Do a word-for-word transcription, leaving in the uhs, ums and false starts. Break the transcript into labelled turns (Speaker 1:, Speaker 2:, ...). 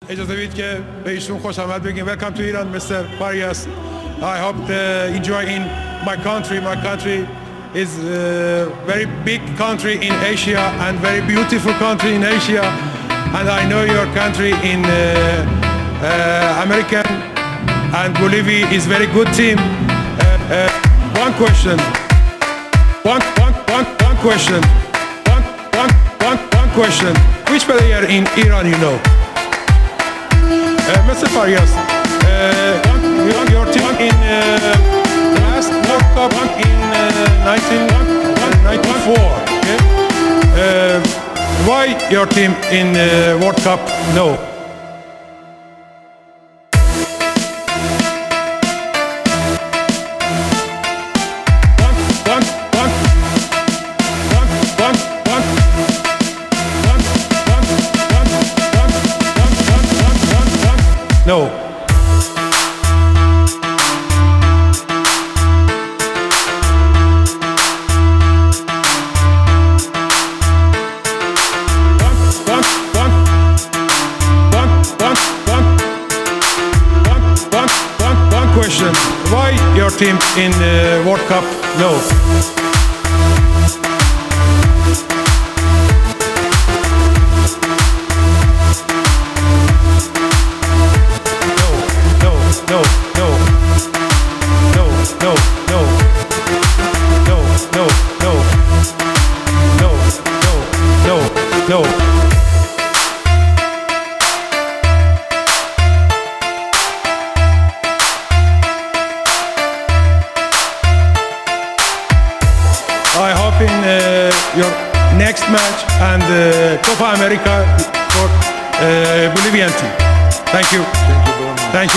Speaker 1: اجازه بدید که به ایشون خوش آمد بگیم. Welcome to Iran, Mister Farias. I hope to enjoy in my country. My country is a very big country in Asia and very beautiful country in Asia. And I know your country in uh, uh, American and Bolivia is very good team. Uh, uh, one question. One, one, one, one question. One, one, one, one question. Which player in Iran you know? Uh, Mister Farias, uh, one, your team in uh, last World Cup in uh, nineteen ninety-four. Okay? Uh, why your team in uh, World Cup no? No. One question. Why your team in the World Cup? No. No, no, no, no, no, no, no, no, no, no, no, no. I hope in uh, your next match and uh, Copa America for uh, Bolivian team. Thank you. Thank you. Thank you.